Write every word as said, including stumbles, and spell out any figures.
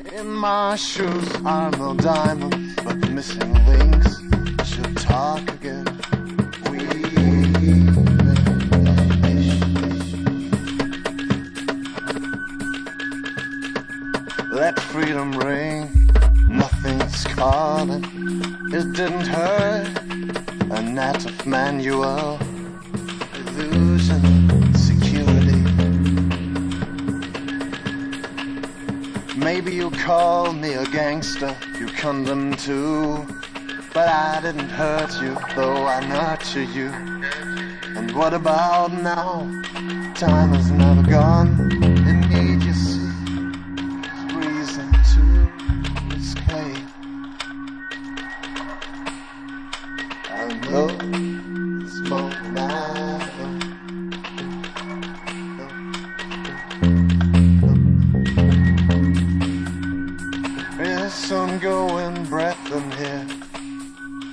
In my shoes are no diamonds, but missing links should talk again. We let freedom ring, nothing's calling. It didn't hurt, a native manual, illusion, security. Maybe you call me a gangster, you condemn too, but I didn't hurt you, though I nurture you. And what about now? Time is never gone, immediacy is reason to escape. I know this won't matter. There's some going breath in here.